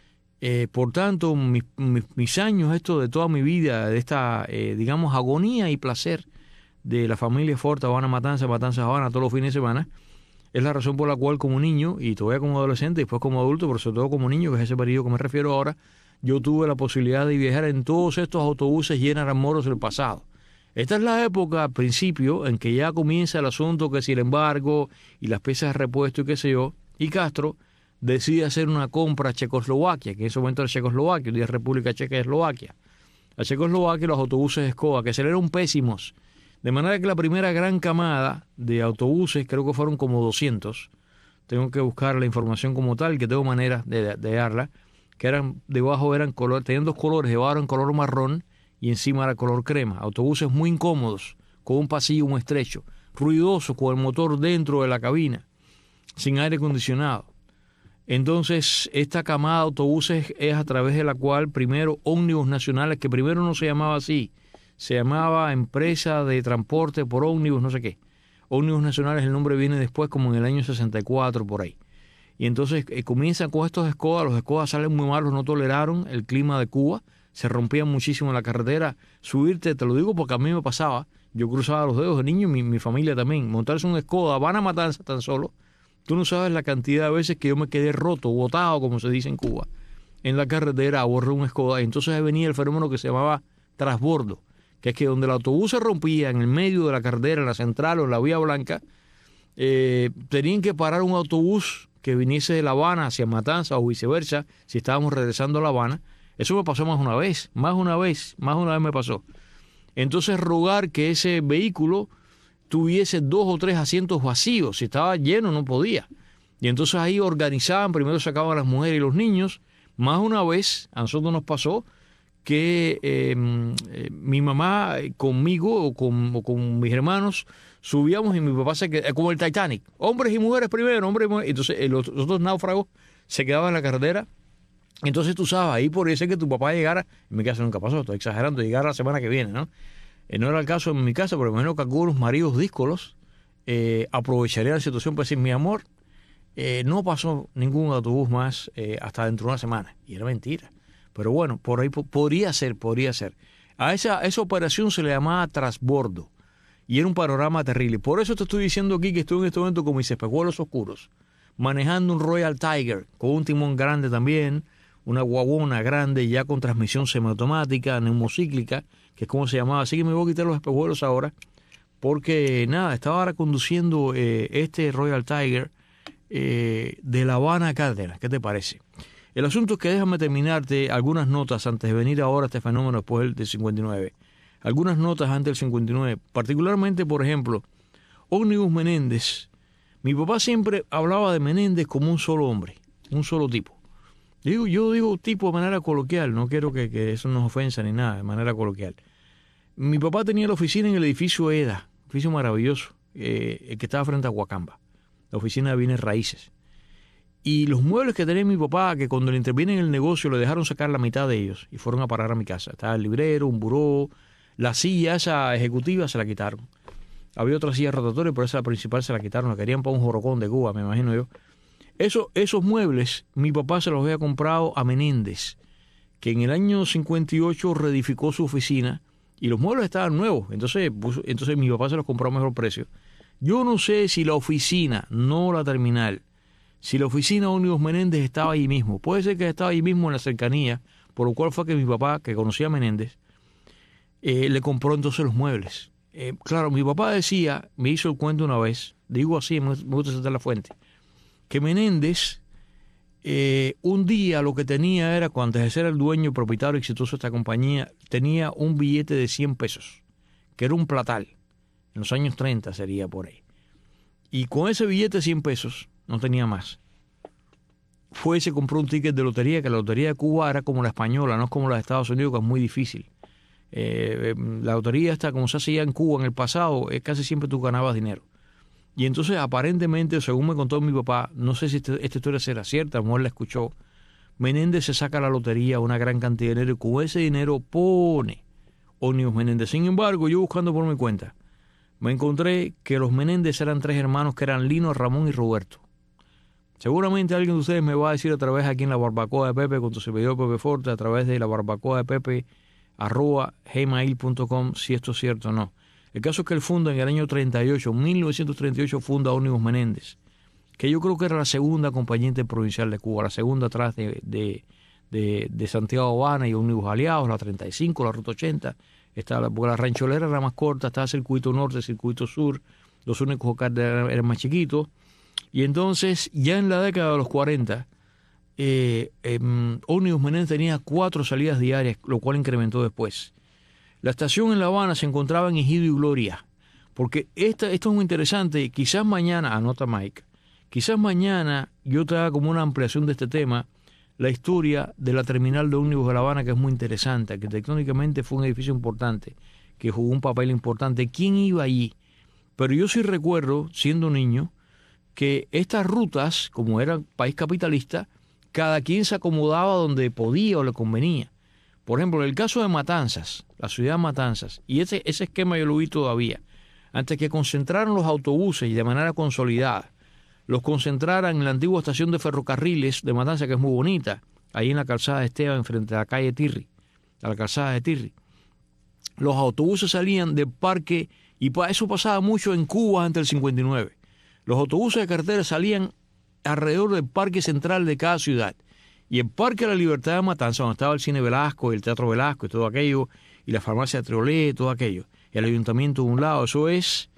Por tanto, mis años, esto de toda mi vida, de esta, digamos, agonía y placer de la familia Forte, Habana Matanza, Habana, todos los fines de semana, es la razón por la cual como niño, y todavía como adolescente, y después como adulto, pero sobre todo como niño, que es ese periodo que me refiero ahora, yo tuve la posibilidad de viajar en todos estos autobuses General Motors del pasado. Esta es la época, al principio, en que ya comienza el asunto que si el embargo y las piezas de repuesto y qué sé yo, y Castro decide hacer una compra a Checoslovaquia, que en ese momento era Checoslovaquia, hoy día es República Checa y Eslovaquia. A Checoslovaquia los autobuses Skoda, que salieron pésimos. De manera que la primera gran camada de autobuses, creo que fueron como 200, tengo que buscar la información como tal, que tengo manera de darla, que eran debajo tenían dos colores, debajo en color marrón y encima era color crema. Autobuses muy incómodos, con un pasillo muy estrecho, ruidosos, con el motor dentro de la cabina, sin aire acondicionado. Entonces, esta camada de autobuses es a través de la cual primero Ómnibus Nacionales, que primero no se llamaba así, se llamaba Empresa de Transporte por Ómnibus, no sé qué. Ómnibus Nacionales, el nombre viene después, como en el año 64, por ahí. Y entonces comienzan con estos Skoda, los Skoda salen muy malos, no toleraron el clima de Cuba, se rompían muchísimo en la carretera. Subirte, te lo digo porque a mí me pasaba, yo cruzaba los dedos de niño, mi familia también, montarse un Skoda, Habana Matanza tan solo, tú no sabes la cantidad de veces que yo me quedé roto, botado, como se dice en Cuba, en la carretera a borrar un Skoda. Y entonces venía el fenómeno que se llamaba trasbordo, que es que donde el autobús se rompía en el medio de la carretera, en la central o en la Vía Blanca, tenían que parar un autobús que viniese de La Habana hacia Matanza o viceversa, si estábamos regresando a La Habana. Eso me pasó más una vez me pasó. Entonces rogar que ese vehículo tuviese 2 o 3 asientos vacíos, si estaba lleno no podía. Y entonces ahí organizaban, primero sacaban a las mujeres y los niños. Más una vez a nosotros nos pasó que mi mamá conmigo o con mis hermanos subíamos y mi papá se quedaba, como el Titanic, hombres y mujeres primero, hombres y mujeres. Entonces los otros náufragos se quedaban en la carretera. Entonces tú sabes, ahí podría ser que tu papá llegara, en mi casa nunca pasó, estoy exagerando, llegara la semana que viene, ¿no? No era el caso en mi casa, pero me imagino que algunos maridos díscolos aprovecharían la situación para decir, mi amor, no pasó ningún autobús más hasta dentro de una semana. Y era mentira. Pero bueno, por ahí podría ser. A esa operación se le llamaba trasbordo. Y era un panorama terrible. Por eso te estoy diciendo aquí que estoy en este momento con mis espejuelos oscuros, manejando un Royal Tiger, con un timón grande también, una guaguona grande ya con transmisión semiautomática, neumocíclica, que es como se llamaba. Así que me voy a quitar los espejuelos ahora, porque nada, estaba ahora conduciendo este Royal Tiger de La Habana a Cárdenas. ¿Qué te parece? El asunto es que déjame terminarte algunas notas antes de venir ahora a este fenómeno después del 59. Algunas notas antes del 59. Particularmente, por ejemplo, Ómnibus Menéndez. Mi papá siempre hablaba de Menéndez como un solo hombre, un solo tipo. Yo digo tipo de manera coloquial, no quiero que eso nos ofensa ni nada, de manera coloquial. Mi papá tenía la oficina en el edificio EDA, edificio maravilloso, el que estaba frente a Huacamba, la oficina de bienes raíces. Y los muebles que tenía mi papá, que cuando le interviene en el negocio le dejaron sacar la mitad de ellos y fueron a parar a mi casa. Estaba el librero, un buró, la silla esa ejecutiva se la quitaron. Había otra silla rotatoria, pero esa principal se la quitaron, la querían para un jorocón de Cuba, me imagino yo. Esos muebles, mi papá se los había comprado a Menéndez, que en el año 58 reedificó su oficina y los muebles estaban nuevos. Entonces mi papá se los compró a mejor precio. Yo no sé si la oficina, no la terminal, si la oficina de Ómnibus Menéndez estaba allí mismo. Puede ser que estaba allí mismo en la cercanía, por lo cual fue que mi papá, que conocía a Menéndez, le compró entonces los muebles. Claro, mi papá decía, me hizo el cuento una vez, digo así, me gusta citar la fuente, que Menéndez un día lo que tenía era, cuando antes de ser el dueño propietario exitoso de esta compañía, tenía un billete de 100 pesos, que era un platal, en los años 30 sería por ahí. Y con ese billete de 100 pesos, no tenía más. Fue y se compró un ticket de lotería, que la lotería de Cuba era como la española, no es como la de Estados Unidos, que es muy difícil. La lotería esta, como se hacía en Cuba en el pasado, casi siempre tú ganabas dinero. Y entonces, aparentemente, según me contó mi papá, no sé si esta historia será cierta, a lo mejor la escuchó, Menéndez se saca la lotería una gran cantidad de dinero y con ese dinero pone Ómnibus Menéndez. Sin embargo, yo buscando por mi cuenta, me encontré que los Menéndez eran 3 hermanos que eran Lino, Ramón y Roberto. Seguramente alguien de ustedes me va a decir a través aquí en la barbacoa de Pepe, con tu servidor Pepe Forte, a través de la barbacoa de Pepe, @gmail.com, si esto es cierto o no. El caso es que él funda en el año 1938, funda Ómnibus Menéndez, que yo creo que era la segunda compañía interprovincial de Cuba, la segunda atrás de Santiago Habana y Ómnibus Aliados, la 35, la Ruta 80, porque la rancholera era más corta, estaba el circuito norte, el circuito sur, los únicos locales eran más chiquitos. Y entonces, ya en la década de los 40, Ómnibus Menéndez tenía 4 salidas diarias, lo cual incrementó después. La estación en La Habana se encontraba en Ejido y Gloria, porque esto es muy interesante. Quizás mañana, anota Mike, quizás mañana yo te haga como una ampliación de este tema, la historia de la terminal de ómnibus de La Habana, que es muy interesante. Arquitectónicamente fue un edificio importante, que jugó un papel importante. ¿Quién iba allí? Pero yo sí recuerdo, siendo niño, que estas rutas, como era país capitalista, cada quien se acomodaba donde podía o le convenía. Por ejemplo, en el caso de Matanzas, la ciudad de Matanzas, y ese esquema yo lo vi todavía, antes que concentraran los autobuses y de manera consolidada, los concentraran en la antigua estación de ferrocarriles de Matanzas, que es muy bonita, ahí en la calzada de Esteban, frente a la calle Tirri, a la calzada de Tirri. Los autobuses salían del parque, y eso pasaba mucho en Cuba antes del 59. Los autobuses de carretera salían alrededor del parque central de cada ciudad. Y el Parque de la Libertad de Matanzas, donde estaba el Cine Velasco, el Teatro Velasco y todo aquello, y la farmacia de Triolet, todo aquello, y el ayuntamiento de un lado, eso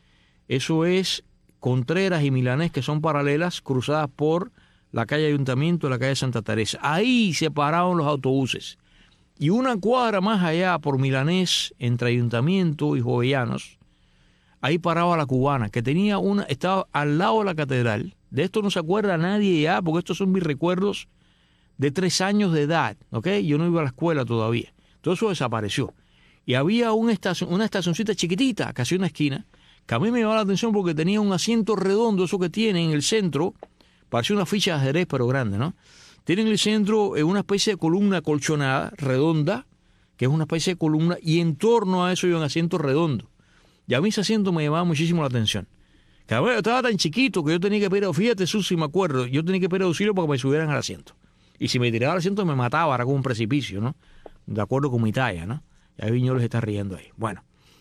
es Contreras y Milanés, que son paralelas, cruzadas por la calle Ayuntamiento y la calle Santa Teresa. Ahí se paraban los autobuses. Y una cuadra más allá, por Milanés, entre Ayuntamiento y Jovellanos, ahí paraba la Cubana, que estaba al lado de la catedral. De esto no se acuerda nadie ya, porque estos son mis recuerdos de 3 años de edad, ¿ok? Yo no iba a la escuela todavía. Todo eso desapareció. Y había una estacioncita chiquitita, casi una esquina, que a mí me llamaba la atención porque tenía un asiento redondo, eso que tiene en el centro, parecía una ficha de ajedrez, pero grande, ¿no? Tiene en el centro una especie de columna colchonada, redonda, que es una especie de columna, y en torno a eso hay un asiento redondo. Y a mí ese asiento me llamaba muchísimo la atención. Cada vez estaba tan chiquito que yo tenía que pedir, fíjate, Susi, me acuerdo, yo tenía que pedir auxilio para que me subieran al asiento. Y si me tiraba al asiento me mataba, era como un precipicio, ¿no? De acuerdo con mi talla, ¿no? Y ahí Viñoles está riendo ahí. Bueno,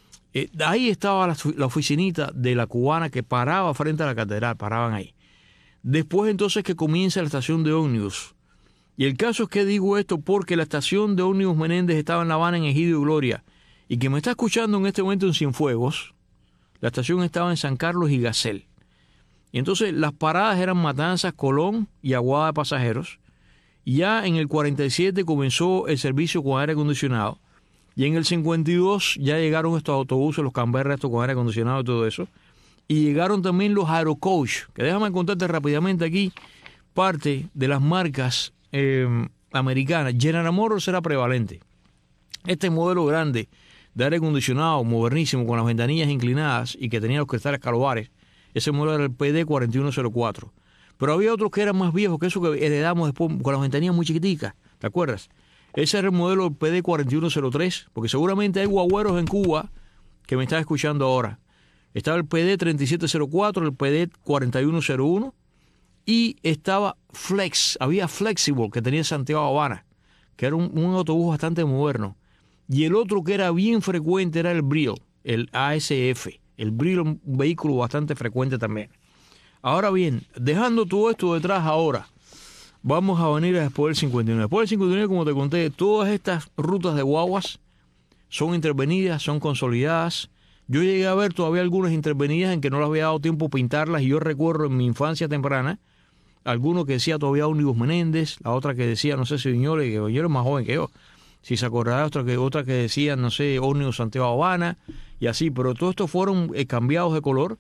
ahí estaba la oficinita de la cubana que paraba frente a la catedral, paraban ahí. Después entonces que comienza la estación de ómnibus. Y el caso es que digo esto porque la estación de ómnibus Menéndez estaba en La Habana, en Egidio y Gloria. Y quien me está escuchando en este momento en Cienfuegos, la estación estaba en San Carlos y Gasel. Y entonces las paradas eran Matanzas, Colón y Aguada de Pasajeros. Y ya en el 47 comenzó el servicio con aire acondicionado. Y en el 52 ya llegaron estos autobuses, los Canberra, estos con aire acondicionado y todo eso. Y llegaron también los Aerocoach, que déjame contarte rápidamente aquí parte de las marcas americanas. General Motors era prevalente. Este modelo grande de aire acondicionado, modernísimo, con las ventanillas inclinadas y que tenía los cristales calobares, ese modelo era el PD 4104. Pero había otros que eran más viejos, que eso que heredamos después, con las ventanillas muy chiquiticas, ¿te acuerdas? Ese era el modelo PD 4103, porque seguramente hay guagüeros en Cuba que me están escuchando ahora. Estaba el PD 3704, el PD 4101 y estaba Flex, había Flexible que tenía Santiago Habana, que era un autobús bastante moderno. Y el otro que era bien frecuente era el Brill, el ASF. El Brill, un vehículo bastante frecuente también. Ahora bien, dejando todo esto detrás ahora, vamos a venir después del 59. Después del 59, como te conté, todas estas rutas de guaguas son intervenidas, son consolidadas. Yo llegué a ver todavía algunas intervenidas en que no les había dado tiempo pintarlas, y yo recuerdo en mi infancia temprana, alguno que decía todavía Ómnibus Menéndez, la otra que decía, no sé si Viñoles, que Viñoles es más joven que yo, si se acordará, otra que decía, no sé, Ómnibus Santiago Habana, y así, pero todos estos fueron cambiados de color,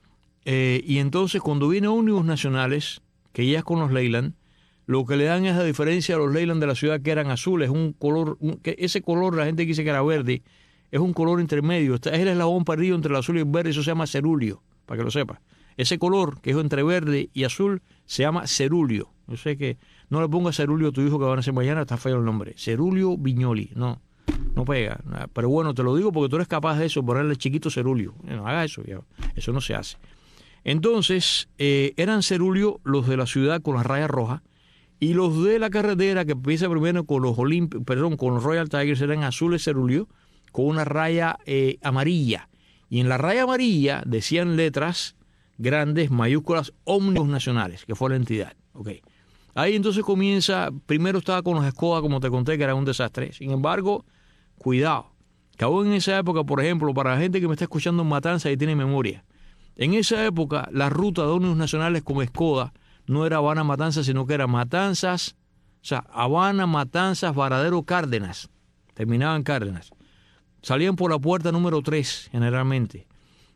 y entonces cuando vienen ómnibus nacionales, que ya es con los Leyland, lo que le dan es la diferencia a los Leyland de la ciudad, que eran azules, un color, ese color la gente dice que era verde, es un color intermedio, es el eslabón perdido entre el azul y el verde, eso se llama cerulio, para que lo sepas. Ese color, que es entre verde y azul, se llama cerulio. Yo sé que no le pongas cerulio a tu hijo que van a hacer mañana, está feo el nombre. Cerulio Viñoli, no pega. Pero bueno, te lo digo porque tú eres capaz de eso, ponerle chiquito cerulio. No haga eso, ya. Eso no se hace. Entonces, eran cerulio los de la ciudad con las rayas rojas, y los de la carretera, que empieza primero con los con los Royal Tigers, eran azules cerulio con una raya amarilla. Y en la raya amarilla decían letras grandes, mayúsculas, Ómnibus Nacionales, que fue la entidad. Okay. Ahí entonces comienza, primero estaba con los Skoda, como te conté, que era un desastre. Sin embargo, cuidado, que aún en esa época, por ejemplo, para la gente que me está escuchando en Matanzas y tiene memoria, en esa época la ruta de Ómnibus Nacionales con Skoda no era Habana Matanzas, sino que era Matanzas, o sea, Habana, Matanzas, Varadero, Cárdenas. Terminaban Cárdenas. Salían por la puerta número 3, generalmente.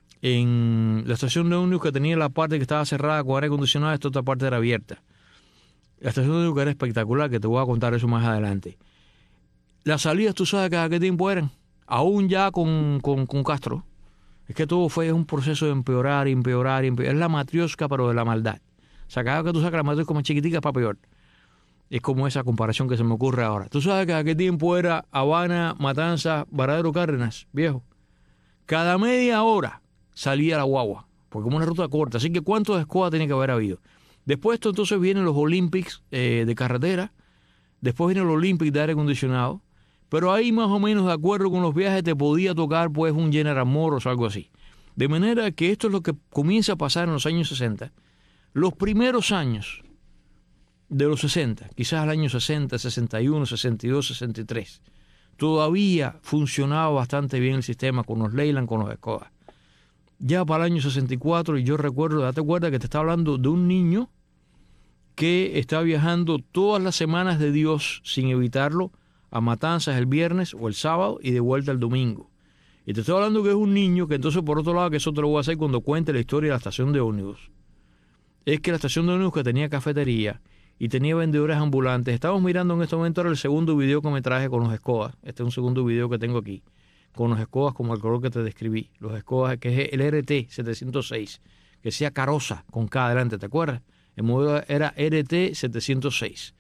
En la estación de ómnibus, que tenía la parte que estaba cerrada con aire acondicionado, esta otra parte era abierta. La estación de ómnibus era espectacular, que te voy a contar eso más adelante. Las salidas, tú sabes cada qué tiempo eran, aún ya con Castro. Es que todo fue un proceso de empeorar. Es la matriosca, pero de la maldad. O sea, cada vez que tú sacas la matriosca más chiquitica es para peor. Es como esa comparación que se me ocurre ahora. Tú sabes que a qué tiempo era Habana, Matanzas, Varadero, Cárdenas, viejo. Cada media hora salía la guagua, porque como una ruta corta. Así que ¿cuántos Skoda tiene que haber habido? Después esto entonces vienen los Olympics de carretera. Después vienen los Olympics de aire acondicionado. Pero ahí más o menos, de acuerdo con los viajes, te podía tocar pues un General Motors o algo así. De manera que esto es lo que comienza a pasar en los años 60. Los primeros años de los 60, quizás el año 60, 61, 62, 63, todavía funcionaba bastante bien el sistema con los Leyland, con los Skoda. Ya para el año 64, y yo recuerdo, date cuenta que te estaba hablando de un niño que está viajando todas las semanas de Dios sin evitarlo a Matanzas el viernes o el sábado y de vuelta el domingo. Y te estoy hablando que es un niño que entonces, por otro lado, que eso te lo voy a hacer cuando cuente la historia de la estación de ómnibus, es que la estación de ómnibus que tenía cafetería y tenía vendedores ambulantes. Estamos mirando en este momento ahora el segundo video que me traje con los Escodas. Este es un segundo video que tengo aquí, con los Escodas como el color que te describí. Los Escodas, que es el RT 706, que sea Carosa con K adelante, ¿te acuerdas? El modelo era RT 706.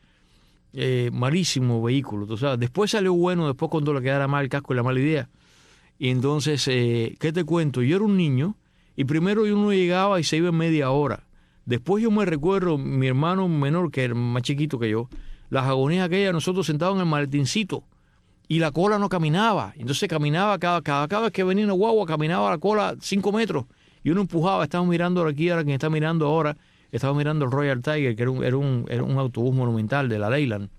Malísimo vehículo, tú sabes. Después salió bueno, después cuando le quedara mal el casco y la mala idea. Y entonces, ¿qué te cuento? Yo era un niño y primero uno llegaba y se iba en media hora. Después yo me recuerdo, mi hermano menor, que era más chiquito que yo, las agonías aquellas, nosotros sentados en el maletincito y la cola no caminaba. Entonces caminaba cada vez que venía una guagua, caminaba la cola 5 metros y uno empujaba. Estamos mirando aquí, ahora quien está mirando ahora, estaba mirando el Royal Tiger, que era un autobús monumental de la Leyland.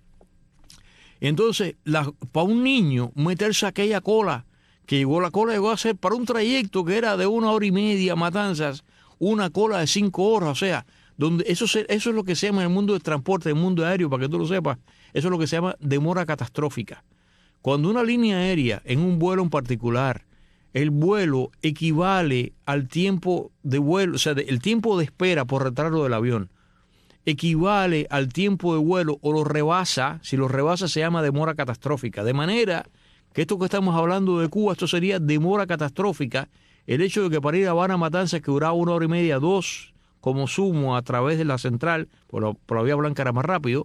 Entonces, para un niño meterse aquella cola, la cola llegó a ser para un trayecto que era de 1 hora y media, Matanzas, una cola de 5 horas, o sea, donde eso es lo que se llama en el mundo del transporte, en el mundo aéreo, para que tú lo sepas, eso es lo que se llama demora catastrófica. Cuando una línea aérea, en un vuelo en particular, el vuelo equivale al tiempo de vuelo, o sea, el tiempo de espera por retardo del avión, equivale al tiempo de vuelo o lo rebasa, si lo rebasa se llama demora catastrófica. De manera que esto que estamos hablando de Cuba, esto sería demora catastrófica. El hecho de que para ir a Habana Matanzas, que duraba 1 hora y media, 2 como sumo a través de la central, por la Vía Blanca era más rápido,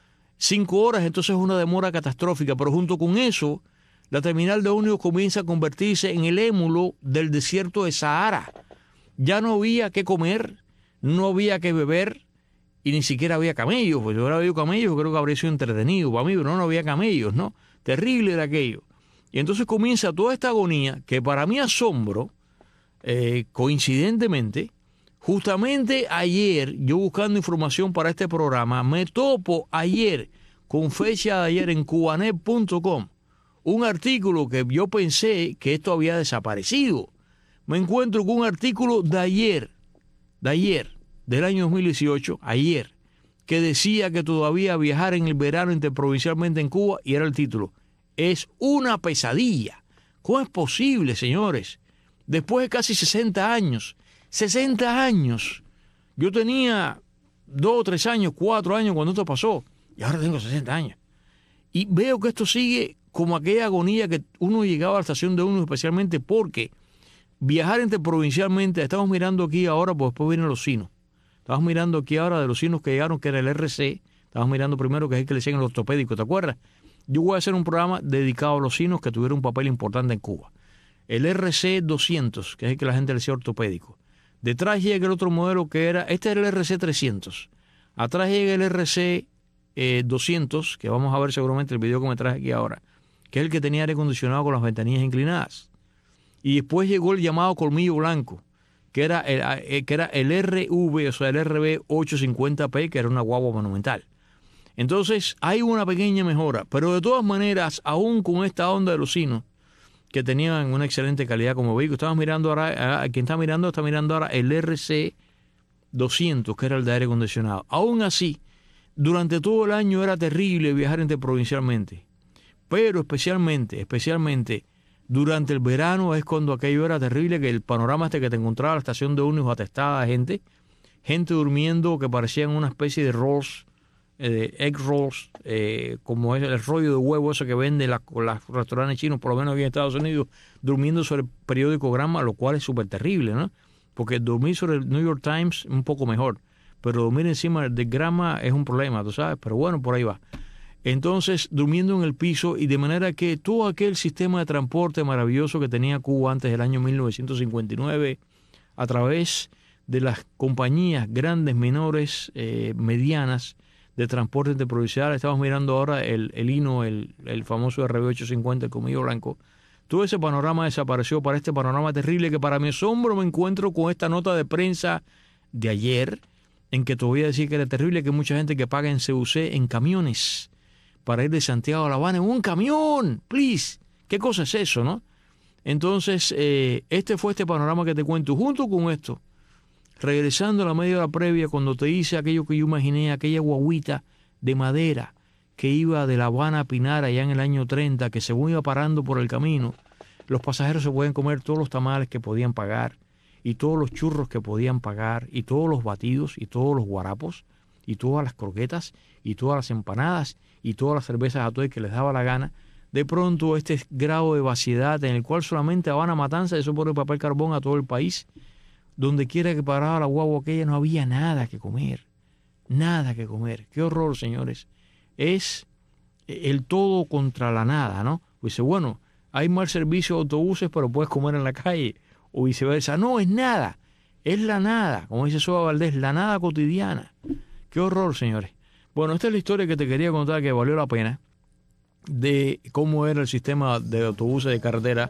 5 horas, entonces es una demora catastrófica. Pero junto con eso, la terminal de ómnibus comienza a convertirse en el émulo del desierto de Sahara. Ya no había que comer, no había que beber y ni siquiera había camellos. Pues yo hubiera habido camellos, creo que habría sido entretenido para mí, pero no había camellos, ¿no? Terrible era aquello. Y entonces comienza toda esta agonía que para mi asombro, coincidentemente, justamente ayer, yo buscando información para este programa, me topo ayer, con fecha de ayer en cubanet.com, un artículo que yo pensé que esto había desaparecido. Me encuentro con un artículo de ayer, del año 2018, ayer, que decía que todavía viajar en el verano interprovincialmente en Cuba, y era el título, es una pesadilla. ¿Cómo es posible, señores? Después de casi 60 años, yo tenía 2 o 3 años, 4 años cuando esto pasó, y ahora tengo 60 años. Y veo que esto sigue como aquella agonía que uno llegaba a la estación de uno, especialmente porque viajar interprovincialmente, estamos mirando aquí ahora, pues después vienen los sinos. Estamos mirando aquí ahora de los sinos que llegaron, que era el RC, estamos mirando primero que es el que le decían el ortopédico, ¿te acuerdas? Yo voy a hacer un programa dedicado a los sinos que tuvieron un papel importante en Cuba. El RC 200, que es el que la gente le decía ortopédico. Detrás llega el otro modelo que era, este era el RC 300. Atrás llega el RC 200, que vamos a ver seguramente el video que me traje aquí ahora, que es el que tenía aire acondicionado con las ventanillas inclinadas. Y después llegó el llamado colmillo blanco, que era el RV, o sea, el RB 850P, que era una guagua monumental. Entonces, hay una pequeña mejora, pero de todas maneras, aún con esta onda de los sinos, que tenían una excelente calidad como vehículo, estamos mirando ahora, quien está mirando ahora el RC 200, que era el de aire acondicionado. Aún así, durante todo el año era terrible viajar interprovincialmente, pero especialmente, durante el verano es cuando aquello era terrible, que el panorama que te encontraba la estación de ómnibus atestada de gente durmiendo que parecían una especie de rolls, egg rolls, como es el rollo de huevo eso que venden los restaurantes chinos, por lo menos aquí en Estados Unidos, durmiendo sobre el periódico Gramma, lo cual es súper terrible, ¿no? Porque dormir sobre el New York Times es un poco mejor, pero dormir encima del Gramma es un problema, tú sabes, pero bueno, por ahí va. Entonces, durmiendo en el piso, y de manera que todo aquel sistema de transporte maravilloso que tenía Cuba antes del año 1959, a través de las compañías grandes, menores, medianas, de transporte interprovincial, estamos mirando ahora el Hino, el famoso RB850, el colmillo blanco. Todo ese panorama desapareció para este panorama terrible que para mi asombro me encuentro con esta nota de prensa de ayer, en que te voy a decir que era terrible, que mucha gente que paga en CUC en camiones para ir de Santiago a La Habana en un camión, please. ¿Qué cosa es eso, no? Entonces, este fue este panorama que te cuento. Junto con esto, regresando a la media hora previa, cuando te hice aquello que yo imaginé, aquella guaguita de madera que iba de La Habana a Pinar allá en el año 30, que según iba parando por el camino, los pasajeros se pueden comer todos los tamales que podían pagar, y todos los churros que podían pagar, y todos los batidos, y todos los guarapos, y todas las croquetas y todas las empanadas y todas las cervezas a todo el que les daba la gana. De pronto este grado de vaciedad en el cual solamente Habana Matanza, eso pone papel carbón a todo el país, donde quiera que paraba la guagua aquella no había nada que comer, nada que comer. Qué horror, señores. Es el todo contra la nada, ¿no? Pues dice, bueno, hay mal servicio de autobuses, pero puedes comer en la calle, o viceversa. No, es nada, es la nada, como dice Soba Valdés, la nada cotidiana. Qué horror, señores. Bueno, esta es la historia que te quería contar, que valió la pena, de cómo era el sistema de autobuses de carretera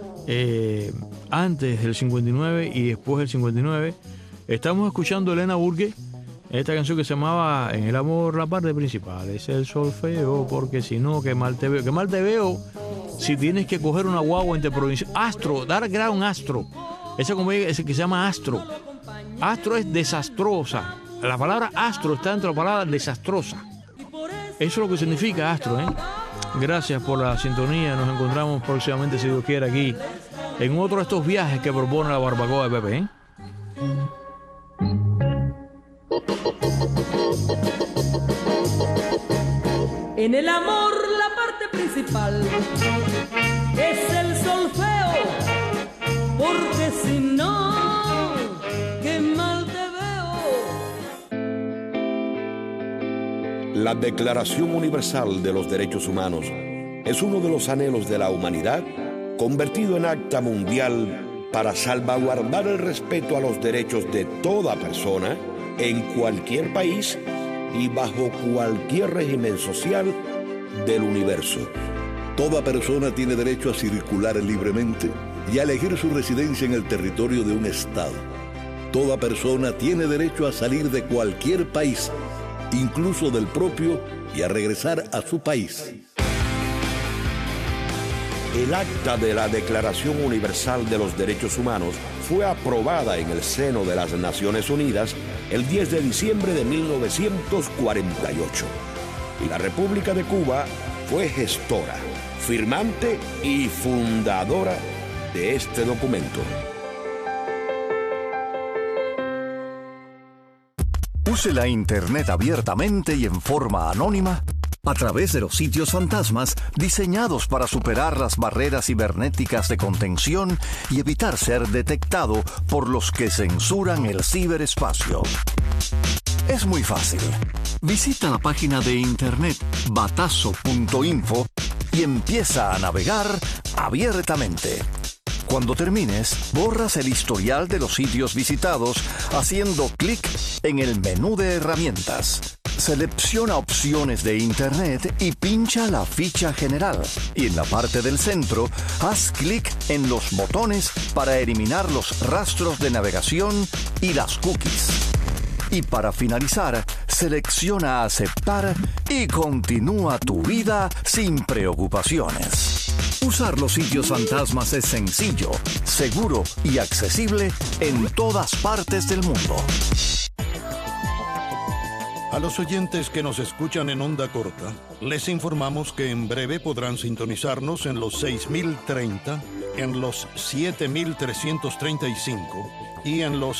antes del 59 y después del 59. Estamos escuchando a Elena Burke, esta canción que se llamaba En el amor la parte principal es el solfeo, porque si no, que mal te veo. Que mal te veo si tienes que coger una guagua interprovincial. Astro, dar grado un Astro. Esa compañía es el que se llama Astro. Astro es desastrosa. La palabra astro está dentro de la palabra desastrosa. Eso es lo que significa astro, ¿eh? Gracias por la sintonía. Nos encontramos próximamente, si Dios quiere, aquí en otro de estos viajes que propone la barbacoa de Pepe, ¿eh? En el amor la parte principal es el solfeo, porque si no, qué mal te veo. La Declaración Universal de los Derechos Humanos es uno de los anhelos de la humanidad convertido en acta mundial para salvaguardar el respeto a los derechos de toda persona en cualquier país y bajo cualquier régimen social del universo. Toda persona tiene derecho a circular libremente y a elegir su residencia en el territorio de un estado. Toda persona tiene derecho a salir de cualquier país, incluso del propio, y a regresar a su país. El acta de la Declaración Universal de los Derechos Humanos fue aprobada en el seno de las Naciones Unidas el 10 de diciembre de 1948. Y la República de Cuba fue gestora, firmante y fundadora de este documento. Use la Internet abiertamente y en forma anónima a través de los sitios fantasmas diseñados para superar las barreras cibernéticas de contención y evitar ser detectado por los que censuran el ciberespacio. Es muy fácil. Visita la página de internet batazo.info y empieza a navegar abiertamente. Cuando termines, borras el historial de los sitios visitados haciendo clic en el menú de herramientas. Selecciona opciones de Internet y pincha la ficha general. Y en la parte del centro, haz clic en los botones para eliminar los rastros de navegación y las cookies. Y para finalizar, selecciona aceptar y continúa tu vida sin preocupaciones. Usar los sitios fantasmas es sencillo, seguro y accesible en todas partes del mundo. A los oyentes que nos escuchan en onda corta, les informamos que en breve podrán sintonizarnos en los 6030, en los 7335 y en los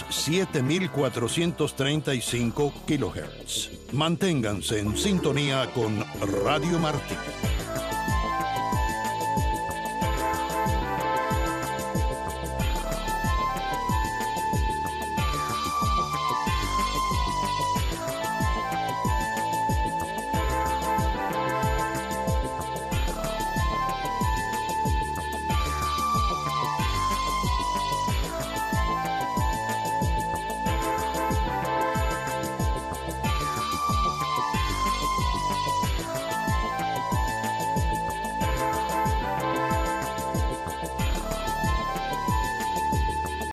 7435 kHz. Manténganse en sintonía con Radio Martí.